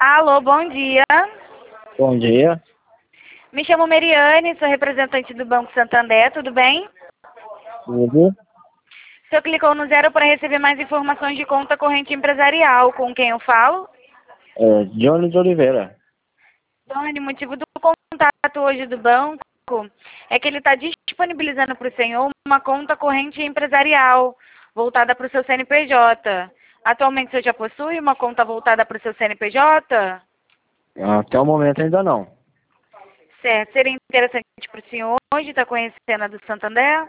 Alô, bom dia. Bom dia. Me chamo Meriane, sou representante do Banco Santander, tudo bem? Tudo? O senhor clicou no 0 para receber mais informações de conta corrente empresarial. Com quem eu falo? Johnny de Oliveira. Doni, motivo do contato hoje do banco é que ele está disponibilizando para o senhor uma conta corrente empresarial voltada para o seu CNPJ. Atualmente o senhor já possui uma conta voltada para o seu CNPJ? Até o momento ainda não. Certo. Seria interessante para o senhor hoje estar conhecendo a do Santander?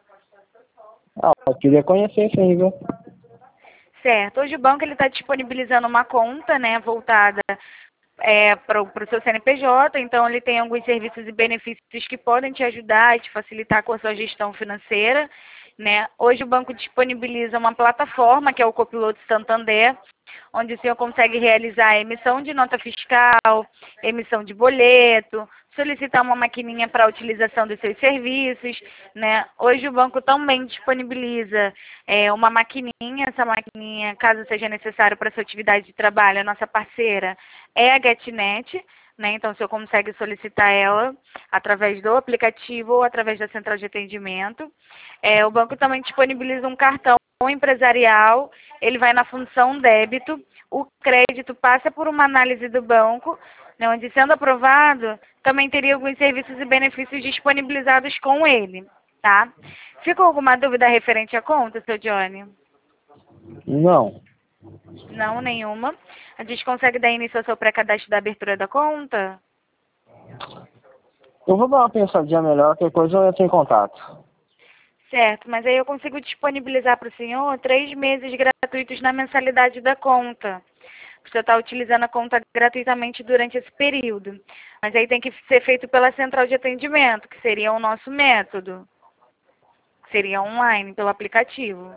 Eu queria conhecer sim, viu? Certo. Hoje o banco está disponibilizando uma conta, né, voltada para o seu CNPJ, então ele tem alguns serviços e benefícios que podem te ajudar e te facilitar com a sua gestão financeira, né? Hoje o banco disponibiliza uma plataforma, que é o Copiloto Santander, onde o senhor consegue realizar a emissão de nota fiscal, emissão de boleto, solicitar uma maquininha para a utilização dos seus serviços, né? Hoje o banco também disponibiliza uma maquininha, essa maquininha, caso seja necessário para a sua atividade de trabalho, a nossa parceira é a GetNet, né? Então o senhor consegue solicitar ela através do aplicativo ou através da central de atendimento. O banco também disponibiliza um cartão empresarial, ele vai na função débito, o crédito passa por uma análise do banco, né, onde sendo aprovado, também teria alguns serviços e benefícios disponibilizados com ele, tá? Ficou alguma dúvida referente à conta, seu Johnny? Não. Não, nenhuma. A gente consegue dar início ao seu pré-cadastro da abertura da conta? Eu vou dar uma pensadinha melhor, qualquer coisa eu entro em contato. Certo, mas aí eu consigo disponibilizar para o senhor 3 meses gratuitos na mensalidade da conta. Você está utilizando a conta gratuitamente durante esse período. Mas aí tem que ser feito pela central de atendimento, que seria o nosso método. Seria online, pelo aplicativo.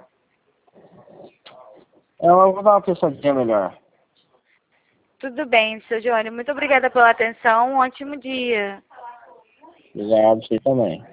Eu vou dar uma pensadinha melhor. Tudo bem, seu Johnny. Muito obrigada pela atenção. Um ótimo dia. Obrigado, você também.